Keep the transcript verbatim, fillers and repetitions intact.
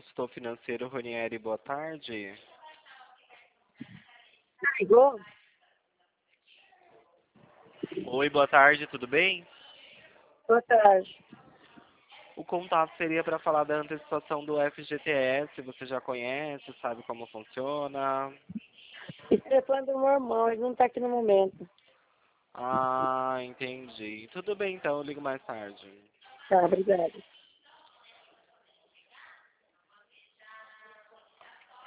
consultor financeiro Ronieri, boa tarde. Ligou? Oi, boa tarde, tudo bem? Boa tarde. O contato seria para falar da antecipação do F G T S, você já conhece, sabe como funciona? Esse telefone do meu irmão, ele não está aqui no momento. Ah, entendi. Tudo bem então, eu ligo mais tarde. Tá, obrigada.